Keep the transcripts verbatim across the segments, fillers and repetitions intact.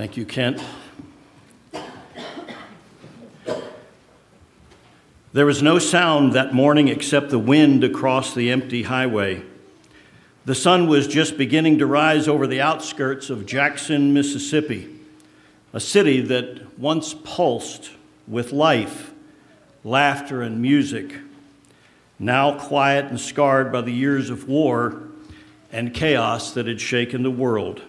Thank you, Kent. There was no sound that morning except the wind across the empty highway. The sun was just beginning to rise over the outskirts of Jackson, Mississippi, a city that once pulsed with life, laughter, and music, now quiet and scarred by the years of war and chaos that had shaken the world.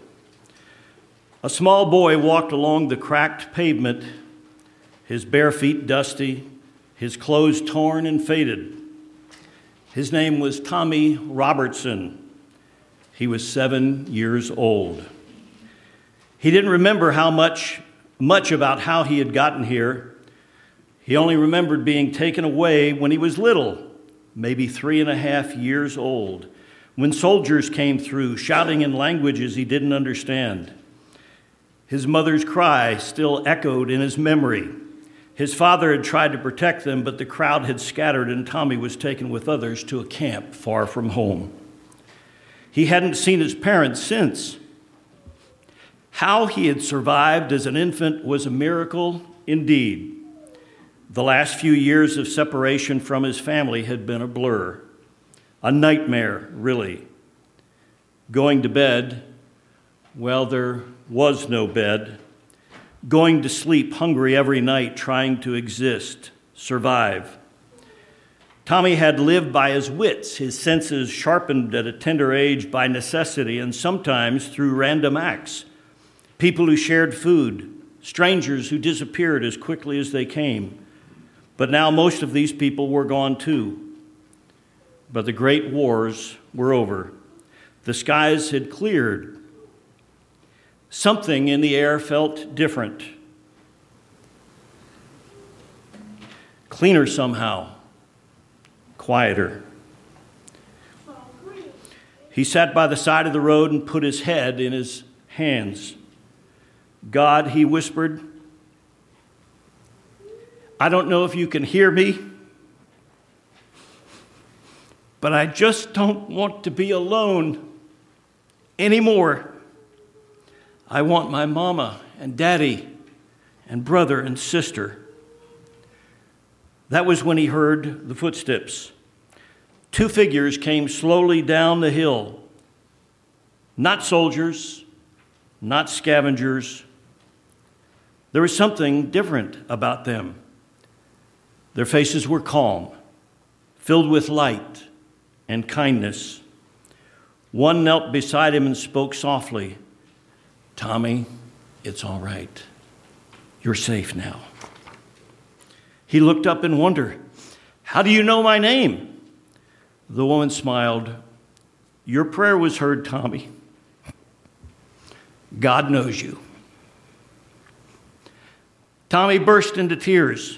A small boy walked along the cracked pavement, his bare feet dusty, his clothes torn and faded. His name was Tommy Robertson. He was seven years old. He didn't remember how much, much about how he had gotten here. He only remembered being taken away when he was little, maybe three and a half years old, when soldiers came through shouting in languages he didn't understand. His mother's cry still echoed in his memory. His father had tried to protect them, but the crowd had scattered and Tommy was taken with others to a camp far from home. He hadn't seen his parents since. How he had survived as an infant was a miracle indeed. The last few years of separation from his family had been a blur, a nightmare, really. Going to bed, well, there was no bed. Going to sleep hungry every night, trying to exist, survive. Tommy had lived by his wits, his senses sharpened at a tender age by necessity and sometimes through random acts. People who shared food, strangers who disappeared as quickly as they came. But now most of these people were gone too. But the great wars were over. The skies had cleared. Something in the air felt different. Cleaner somehow. Quieter. He sat by the side of the road and put his head in his hands. God, he whispered, I don't know if you can hear me, but I just don't want to be alone anymore. I want my mama and daddy and brother and sister. That was when he heard the footsteps. Two figures came slowly down the hill. Not soldiers, not scavengers. There was something different about them. Their faces were calm, filled with light and kindness. One knelt beside him and spoke softly. Tommy, it's all right. You're safe now. He looked up in wonder. How do you know my name? The woman smiled. Your prayer was heard, Tommy. God knows you. Tommy burst into tears.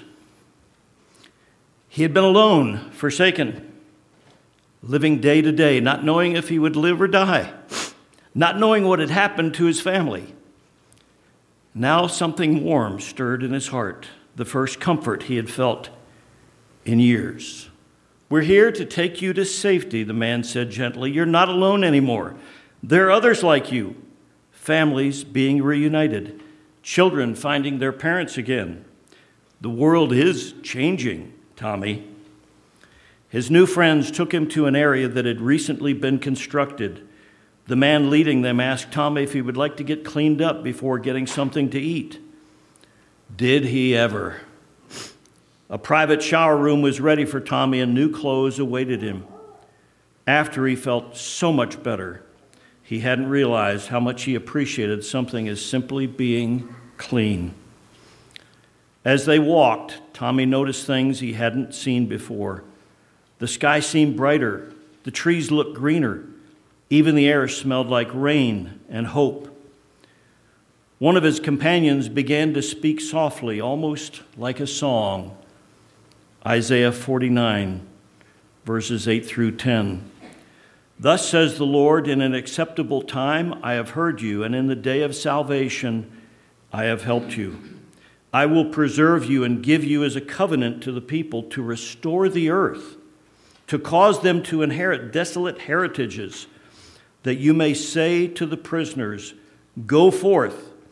He had been alone, forsaken, living day to day, not knowing if he would live or die, not knowing what had happened to his family. Now something warm stirred in his heart, the first comfort he had felt in years. We're here to take you to safety, the man said gently. You're not alone anymore. There are others like you, families being reunited, children finding their parents again. The world is changing, Tommy. His new friends took him to an area that had recently been constructed. The man leading them asked Tommy if he would like to get cleaned up before getting something to eat. Did he ever? A private shower room was ready for Tommy and new clothes awaited him. After he felt so much better, he hadn't realized how much he appreciated something as simply being clean. As they walked, Tommy noticed things he hadn't seen before. The sky seemed brighter. The trees looked greener. Even the air smelled like rain and hope. One of his companions began to speak softly, almost like a song. Isaiah forty-nine, verses eight through ten. Thus says the Lord, in an acceptable time I have heard you, and in the day of salvation I have helped you. I will preserve you and give you as a covenant to the people to restore the earth, to cause them to inherit desolate heritages, that you may say to the prisoners, go forth,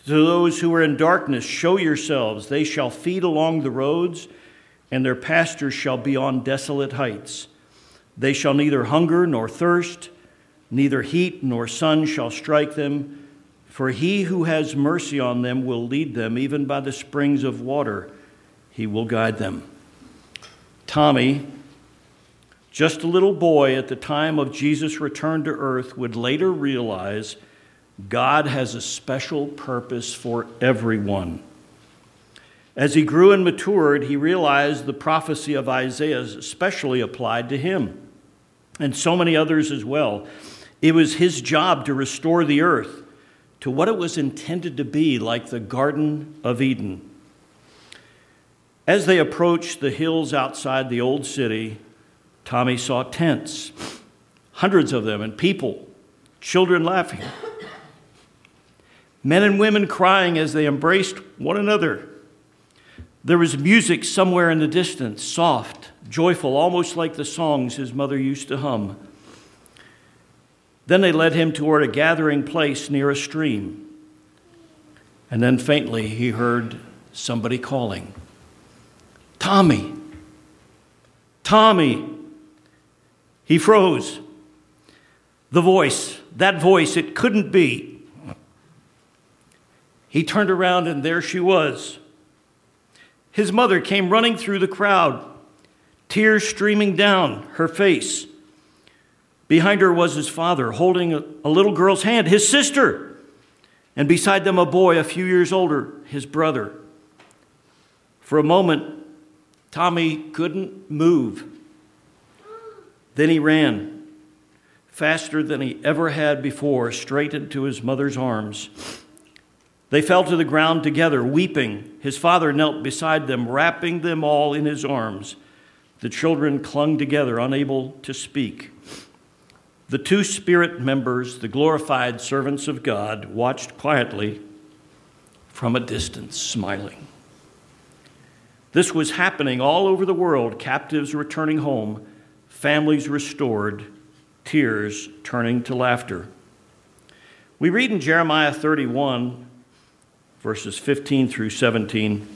To those who are in darkness, show yourselves. They shall feed along the roads, and their pastures shall be on desolate heights. They shall neither hunger nor thirst, neither heat nor sun shall strike them. For he who has mercy on them will lead them, even by the springs of water he will guide them. Tommy, just a little boy at the time of Jesus' return to earth, would later realize God has a special purpose for everyone. As he grew and matured, he realized the prophecy of Isaiah especially applied to him, and so many others as well. It was his job to restore the earth to what it was intended to be, like the Garden of Eden. As they approached the hills outside the old city, Tommy saw tents, hundreds of them, and people, children laughing, men and women crying as they embraced one another. There was music somewhere in the distance, soft, joyful, almost like the songs his mother used to hum. Then they led him toward a gathering place near a stream. And then faintly he heard somebody calling, "Tommy! Tommy!" He froze. The voice, that voice, it couldn't be. He turned around and there she was. His mother came running through the crowd, tears streaming down her face. Behind her was his father, holding a, a little girl's hand, his sister. And beside them, a boy a few years older, his brother. For a moment, Tommy couldn't move. Then he ran, faster than he ever had before, straight into his mother's arms. They fell to the ground together, weeping. His father knelt beside them, wrapping them all in his arms. The children clung together, unable to speak. The two spirit members, the glorified servants of God, watched quietly from a distance, smiling. This was happening all over the world, captives returning home, families restored, tears turning to laughter. We read in Jeremiah thirty-one, verses fifteen through seventeen,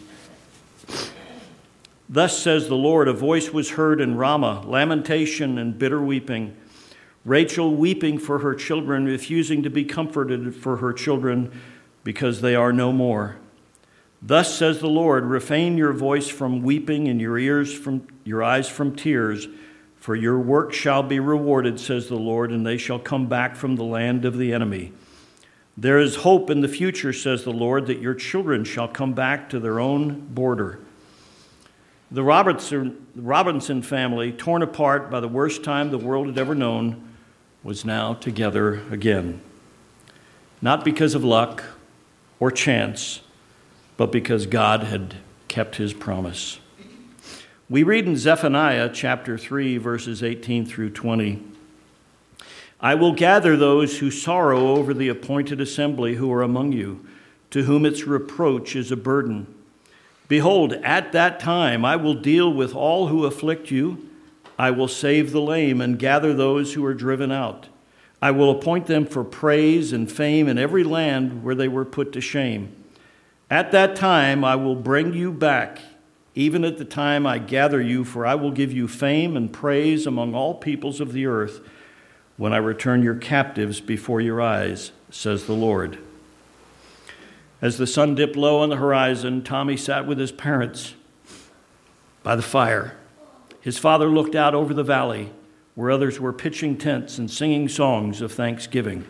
"Thus says the Lord, a voice was heard in Ramah, lamentation and bitter weeping, Rachel weeping for her children, refusing to be comforted for her children because they are no more. Thus says the Lord, refrain your voice from weeping and your ears from your eyes from tears, for your work shall be rewarded, says the Lord, and they shall come back from the land of the enemy. There is hope in the future, says the Lord, that your children shall come back to their own border." The Robinson, Robinson family, torn apart by the worst time the world had ever known, was now together again. Not because of luck or chance, but because God had kept his promise. We read in Zephaniah chapter three, verses eighteen through twenty, "I will gather those who sorrow over the appointed assembly who are among you, to whom its reproach is a burden. Behold, at that time I will deal with all who afflict you. I will save the lame and gather those who are driven out. I will appoint them for praise and fame in every land where they were put to shame. At that time I will bring you back, even at the time I gather you, for I will give you fame and praise among all peoples of the earth when I return your captives before your eyes, says the Lord." As the sun dipped low on the horizon, Tommy sat with his parents by the fire. His father looked out over the valley where others were pitching tents and singing songs of thanksgiving.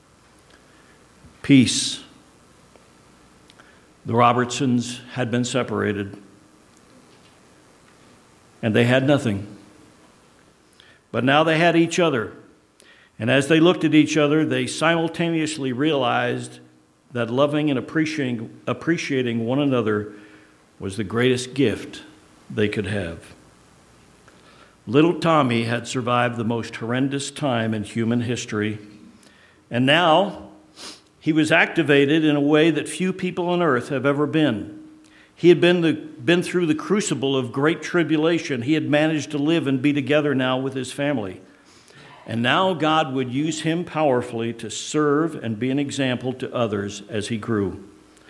Peace. The Robertsons had been separated, and they had nothing. But now they had each other, and as they looked at each other, they simultaneously realized that loving and appreciating, appreciating one another was the greatest gift they could have. Little Tommy had survived the most horrendous time in human history, and now he was activated in a way that few people on earth have ever been. He had been, the, been through the crucible of great tribulation. He had managed to live and be together now with his family. And now God would use him powerfully to serve and be an example to others as he grew.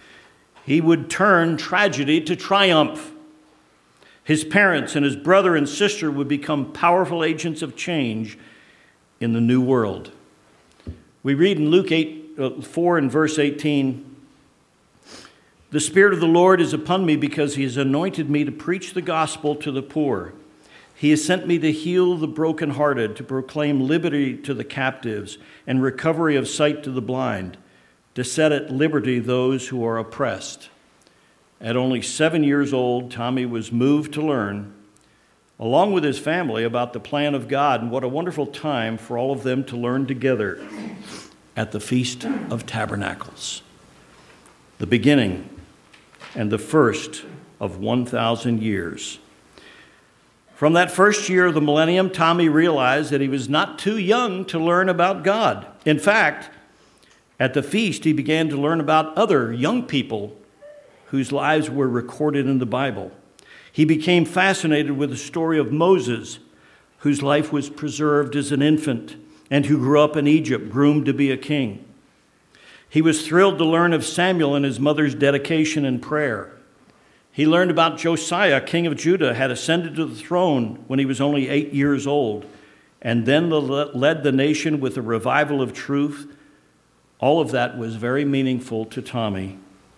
He would turn tragedy to triumph. His parents and his brother and sister would become powerful agents of change in the new world. We read in Luke eight, uh, four and verse eighteen, "The Spirit of the Lord is upon me because he has anointed me to preach the gospel to the poor. He has sent me to heal the brokenhearted, to proclaim liberty to the captives and recovery of sight to the blind, to set at liberty those who are oppressed." At only seven years old, Tommy was moved to learn, along with his family, about the plan of God, and what a wonderful time for all of them to learn together at the Feast of Tabernacles, the beginning and the first of one thousand years. From that first year of the millennium, Tommy realized that he was not too young to learn about God. In fact, at the feast, he began to learn about other young people whose lives were recorded in the Bible. He became fascinated with the story of Moses, whose life was preserved as an infant and who grew up in Egypt, groomed to be a king. He was thrilled to learn of Samuel and his mother's dedication and prayer. He learned about Josiah, king of Judah, had ascended to the throne when he was only eight years old, and then led the nation with a revival of truth. All of that was very meaningful to Tommy.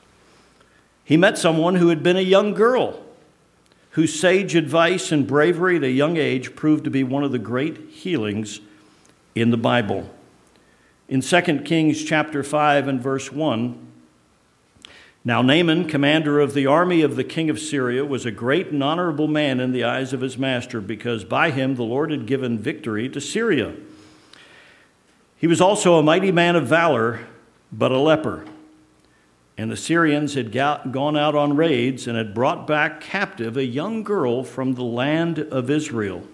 He met someone who had been a young girl, whose sage advice and bravery at a young age proved to be one of the great healings in the Bible. In Second Kings chapter five and verse one, "Now Naaman, commander of the army of the king of Syria, was a great and honorable man in the eyes of his master, because by him the Lord had given victory to Syria. He was also a mighty man of valor, but a leper. And the Syrians had gone out on raids and had brought back captive a young girl from the land of Israel.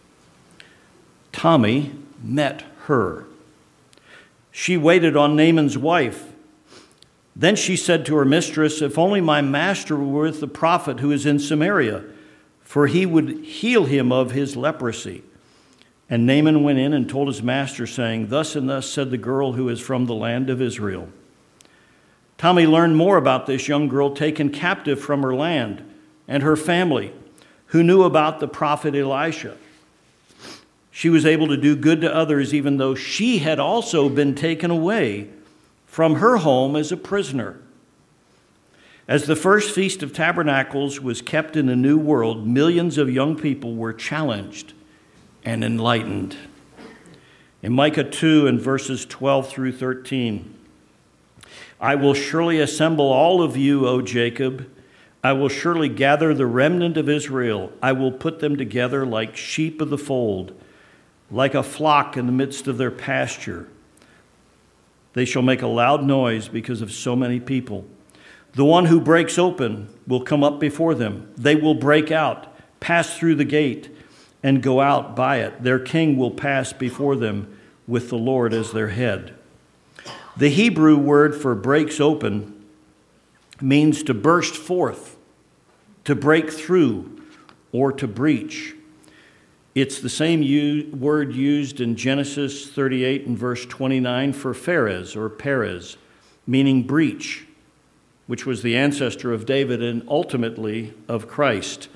Tommy met her. She waited on Naaman's wife. Then she said to her mistress, 'If only my master were with the prophet who is in Samaria, for he would heal him of his leprosy.' And Naaman went in and told his master, saying, 'Thus and thus said the girl who is from the land of Israel.' Tommy learned more about this young girl taken captive from her land and her family, who knew about the prophet Elisha. She was able to do good to others, even though she had also been taken away from her home as a prisoner. As the first Feast of Tabernacles was kept in the New World, millions of young people were challenged and enlightened. In Micah two and verses twelve through thirteen, "I will surely assemble all of you, O Jacob. I will surely gather the remnant of Israel. I will put them together like sheep of the fold, like a flock in the midst of their pasture. They shall make a loud noise because of so many people. The one who breaks open will come up before them. They will break out, pass through the gate, and go out by it. Their king will pass before them with the Lord as their head." The Hebrew word for breaks open means to burst forth, to break through, or to breach. It's the same u- word used in Genesis thirty-eight and verse twenty-nine for Pharez or Perez, meaning breach, which was the ancestor of David and ultimately of Christ.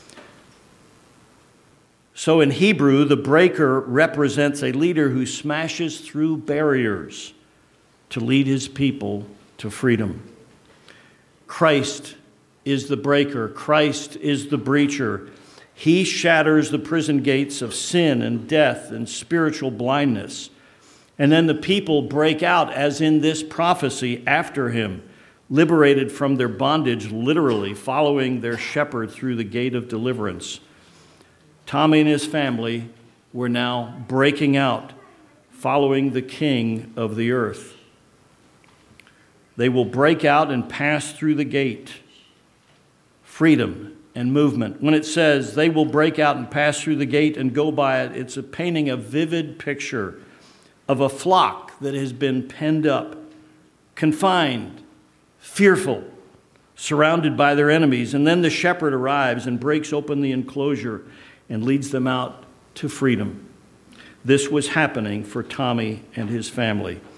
So in Hebrew, the breaker represents a leader who smashes through barriers to lead his people to freedom. Christ is the breaker. Christ is the breacher. He shatters the prison gates of sin and death and spiritual blindness. And then the people break out, as in this prophecy, after him, liberated from their bondage, literally following their shepherd through the gate of deliverance. Tommy and his family were now breaking out, following the King of the earth. They will break out and pass through the gate. Freedom and movement. When it says they will break out and pass through the gate and go by it, it's a painting a vivid picture of a flock that has been penned up, confined, fearful, surrounded by their enemies. And then the shepherd arrives and breaks open the enclosure and leads them out to freedom. This was happening for Tommy and his family.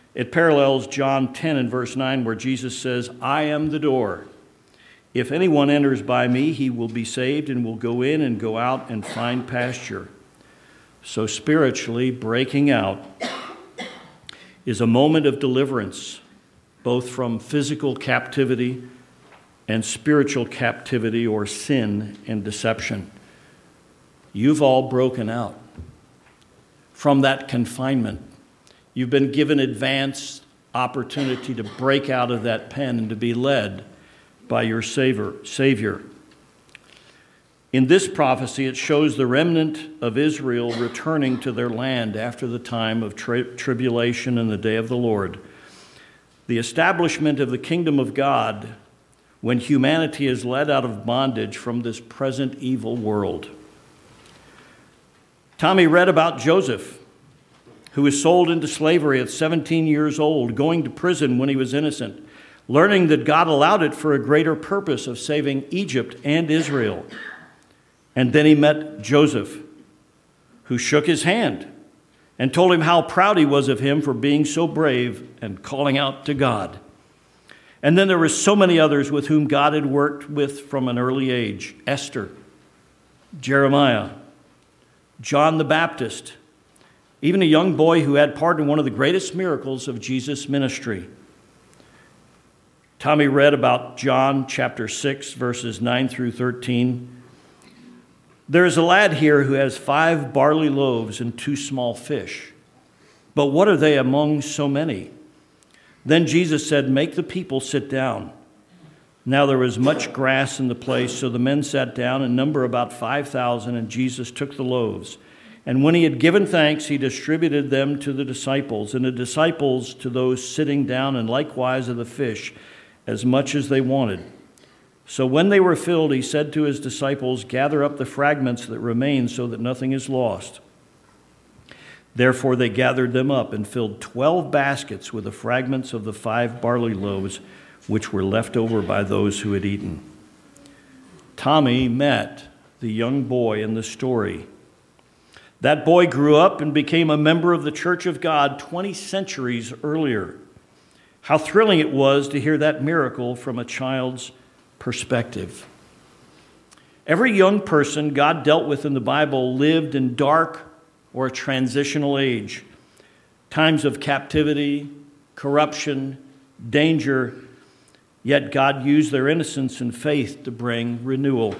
It parallels John ten and verse nine, where Jesus says, I am the door. If anyone enters by me, he will be saved and will go in and go out and find pasture. So spiritually, breaking out is a moment of deliverance, both from physical captivity and spiritual captivity or sin and deception. You've all broken out from that confinement. You've been given advance opportunity to break out of that pen and to be led by your Savior. In this prophecy, it shows the remnant of Israel returning to their land after the time of tri- tribulation and the day of the Lord. The establishment of the kingdom of God when humanity is led out of bondage from this present evil world. Tommy read about Joseph, who was sold into slavery at seventeen years old, going to prison when he was innocent, learning that God allowed it for a greater purpose of saving Egypt and Israel. And then he met Joseph, who shook his hand and told him how proud he was of him for being so brave and calling out to God. And then there were so many others with whom God had worked with from an early age: Esther, Jeremiah, John the Baptist, even a young boy who had part in one of the greatest miracles of Jesus' ministry. Tommy read about John chapter six, verses nine through thirteen. There is a lad here who has five barley loaves and two small fish. But what are they among so many? Then Jesus said, make the people sit down. Now there was much grass in the place, so the men sat down, in number about five thousand, and Jesus took the loaves. And when he had given thanks, he distributed them to the disciples, and the disciples to those sitting down, and likewise of the fish, as much as they wanted. So when they were filled, he said to his disciples, gather up the fragments that remain so that nothing is lost. Therefore they gathered them up and filled twelve baskets with the fragments of the five barley loaves, which were left over by those who had eaten. Tommy met the young boy in the story. That boy grew up and became a member of the Church of God twenty centuries earlier. How thrilling it was to hear that miracle from a child's perspective. Every young person God dealt with in the Bible lived in dark or a transitional age, times of captivity, corruption, danger, yet God used their innocence and faith to bring renewal.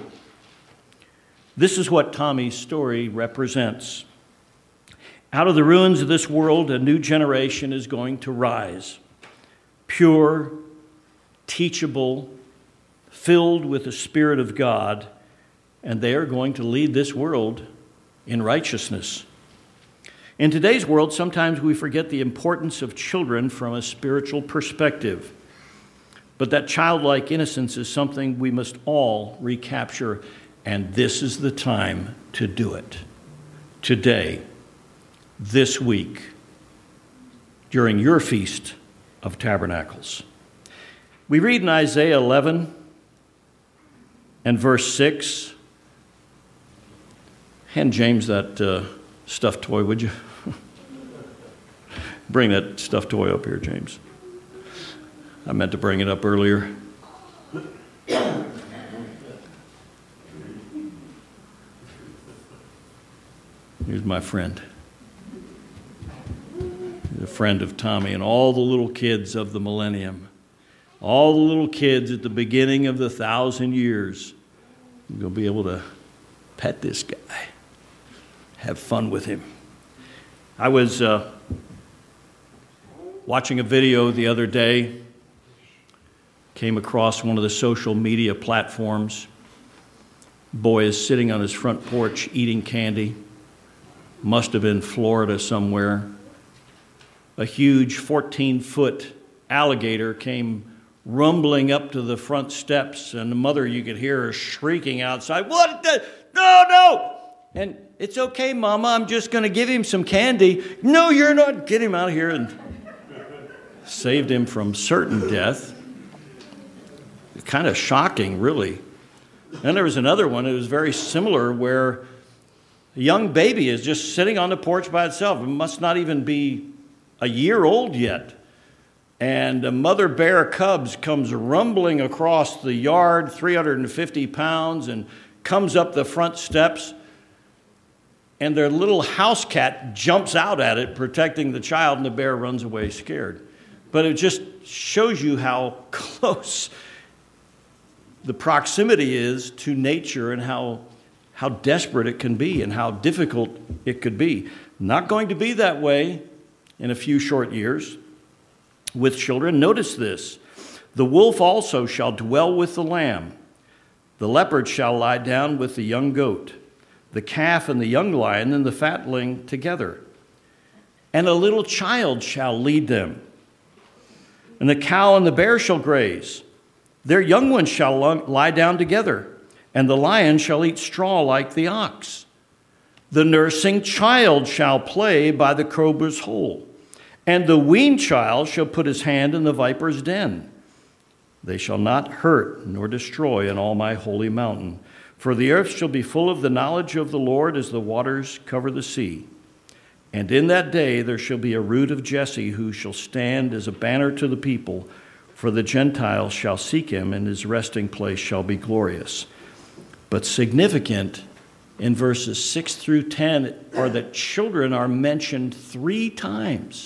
This is what Tommy's story represents. Out of the ruins of this world, a new generation is going to rise, pure, teachable, filled with the Spirit of God, and they are going to lead this world in righteousness. In today's world, sometimes we forget the importance of children from a spiritual perspective. But that childlike innocence is something we must all recapture, and this is the time to do it. Today, this week, during your Feast of Tabernacles. We read in Isaiah eleven and verse six. Hand James that uh, stuffed toy, would you? Bring that stuffed toy up here, James. I meant to bring it up earlier. Here's my friend. He's a friend of Tommy and all the little kids of the millennium. All the little kids at the beginning of the thousand years. You'll be able to pet this guy. Have fun with him. I was uh, watching a video the other day. Came across one of the social media platforms. Boy is sitting on his front porch eating candy. Must have been Florida somewhere. A huge fourteen-foot alligator came rumbling up to the front steps, and the mother, you could hear her shrieking outside, "What the? No, no!" And, "It's okay, Mama, I'm just going to give him some candy." "No, you're not. Get him out of here." And saved him from certain death. Kind of shocking, really. Then there was another one that was very similar, where a young baby is just sitting on the porch by itself. It must not even be a year old yet. and a mother bear cubs comes rumbling across the yard, three hundred fifty pounds, and comes up the front steps, and their little house cat jumps out at it, protecting the child, and the bear runs away scared. But it just shows you how close the proximity is to nature and how, how desperate it can be and how difficult it could be. Not going to be that way in a few short years with children. Notice this. The wolf also shall dwell with the lamb. The leopard shall lie down with the young goat. The calf and the young lion and the fatling together. And a little child shall lead them. And the cow and the bear shall graze. Their young ones shall lie down together. And the lion shall eat straw like the ox. The nursing child shall play by the cobra's hole. And the weaned child shall put his hand in the viper's den. They shall not hurt nor destroy in all my holy mountain. For the earth shall be full of the knowledge of the Lord as the waters cover the sea. And in that day there shall be a root of Jesse who shall stand as a banner to the people. For the Gentiles shall seek him, and his resting place shall be glorious. But significant in verses six through ten are that children are mentioned three times.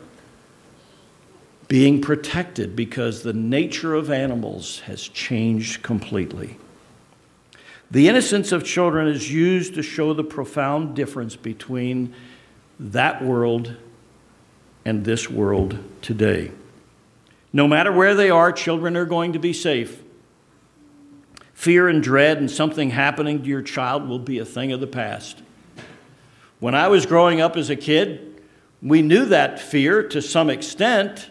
Being protected because the nature of animals has changed completely. The innocence of children is used to show the profound difference between that world and this world today. No matter where they are, children are going to be safe. Fear and dread and something happening to your child will be a thing of the past. When I was growing up as a kid, we knew that fear to some extent,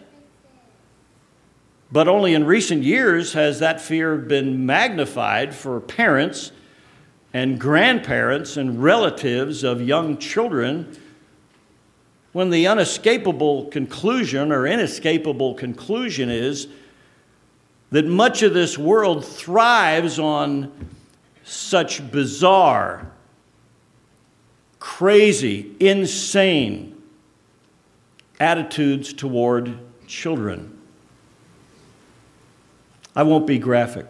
but only in recent years has that fear been magnified for parents and grandparents and relatives of young children, when the unescapable conclusion or inescapable conclusion is that much of this world thrives on such bizarre, crazy, insane attitudes toward children. I won't be graphic,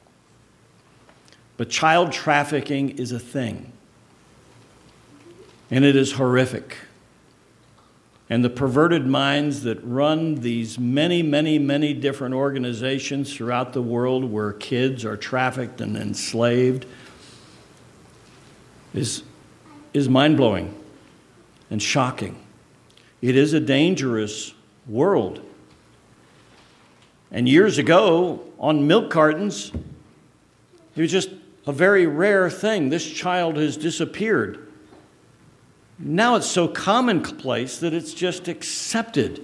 but child trafficking is a thing, and it is horrific. And the perverted minds that run these many, many, many different organizations throughout the world where kids are trafficked and enslaved is, is mind-blowing and shocking. It is a dangerous world. And years ago, on milk cartons, it was just a very rare thing. This child has disappeared. Now it's so commonplace that it's just accepted.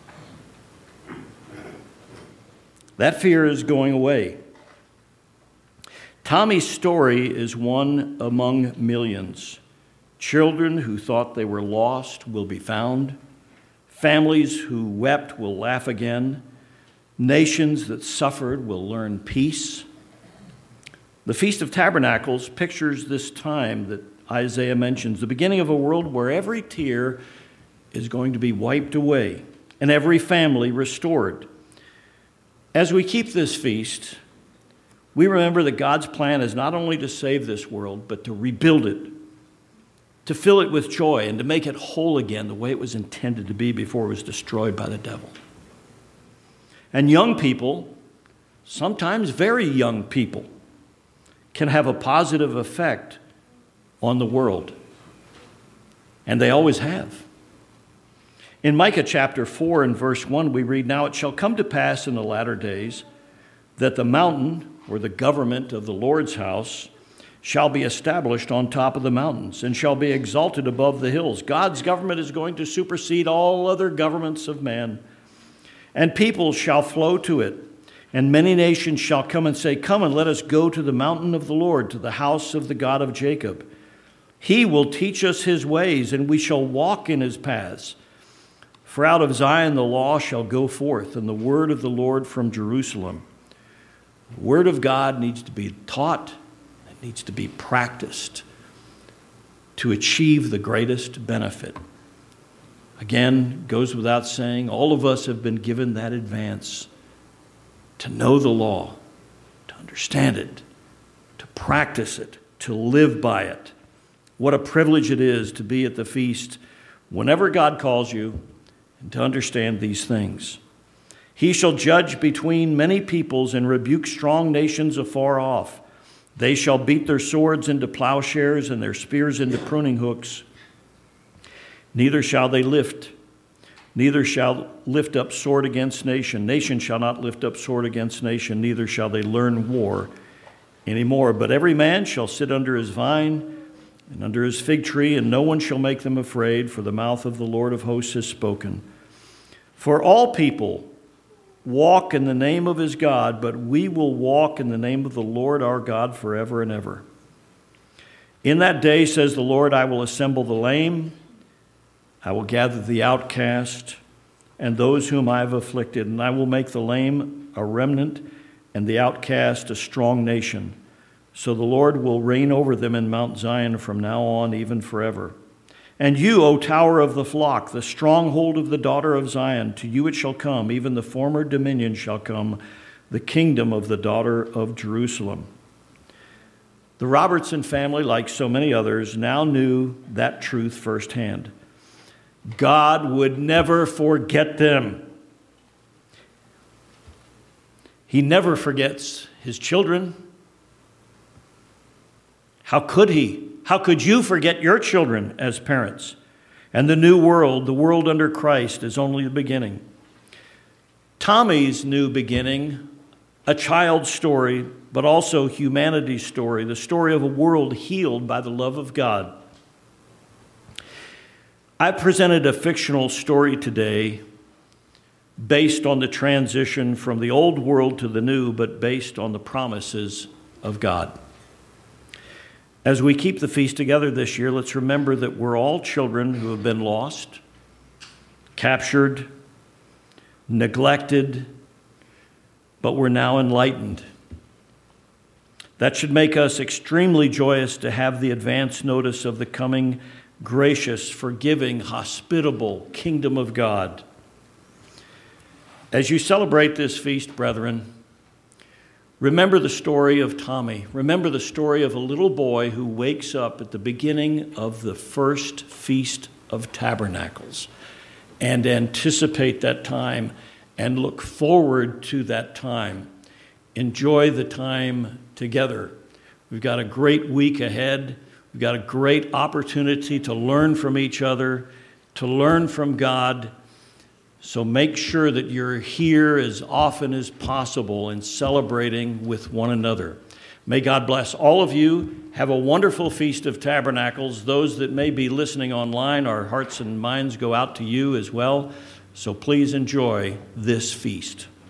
That fear is going away. Tommy's story is one among millions. Children who thought they were lost will be found. Families who wept will laugh again. Nations that suffered will learn peace. The Feast of Tabernacles pictures this time that Isaiah mentions, the beginning of a world where every tear is going to be wiped away and every family restored. As we keep this feast, we remember that God's plan is not only to save this world, but to rebuild it, to fill it with joy, and to make it whole again the way it was intended to be before it was destroyed by the devil. And young people, sometimes very young people, can have a positive effect on the world. And they always have. In Micah chapter four and verse one, we read, "Now it shall come to pass in the latter days that the mountain, or the government of the Lord's house, shall be established on top of the mountains and shall be exalted above the hills." God's government is going to supersede all other governments of man. "And people shall flow to it, and many nations shall come and say, 'Come and let us go to the mountain of the Lord, to the house of the God of Jacob. He will teach us his ways, and we shall walk in his paths. For out of Zion the law shall go forth, and the word of the Lord from Jerusalem.'" The word of God needs to be taught, it needs to be practiced to achieve the greatest benefit. Again, goes without saying, all of us have been given that advance to know the law, to understand it, to practice it, to live by it. What a privilege it is to be at the feast whenever God calls you and to understand these things. He shall judge between many peoples and rebuke strong nations afar off. They shall beat their swords into plowshares and their spears into pruning hooks. Neither shall they lift, neither shall lift up sword against nation. Nation shall not lift up sword against nation, neither shall they learn war anymore. But every man shall sit under his vine and under his fig tree, and no one shall make them afraid, for the mouth of the Lord of hosts has spoken. For all people walk in the name of his God, but we will walk in the name of the Lord our God forever and ever. In that day, says the Lord, I will assemble the lame, I will gather the outcast and those whom I have afflicted, and I will make the lame a remnant and the outcast a strong nation. So the Lord will reign over them in Mount Zion from now on, even forever. And you, O tower of the flock, the stronghold of the daughter of Zion, to you it shall come, even the former dominion shall come, the kingdom of the daughter of Jerusalem. The Robertson family, like so many others, now knew that truth firsthand. God would never forget them. He never forgets his children. How could he? How could you forget your children as parents? And the new world, the world under Christ, is only the beginning. Tommy's new beginning, a child's story, but also humanity's story, the story of a world healed by the love of God. I presented a fictional story today based on the transition from the old world to the new, but based on the promises of God. As we keep the feast together this year, let's remember that we're all children who have been lost, captured, neglected, but we're now enlightened. That should make us extremely joyous to have the advance notice of the coming gracious, forgiving, hospitable kingdom of God. As you celebrate this feast, brethren, remember the story of Tommy. Remember the story of a little boy who wakes up at the beginning of the first Feast of Tabernacles and anticipate that time and look forward to that time. Enjoy the time together. We've got a great week ahead. We've got a great opportunity to learn from each other, to learn from God. So make sure that you're here as often as possible in celebrating with one another. May God bless all of you. Have a wonderful Feast of Tabernacles. Those that may be listening online, our hearts and minds go out to you as well. So please enjoy this feast.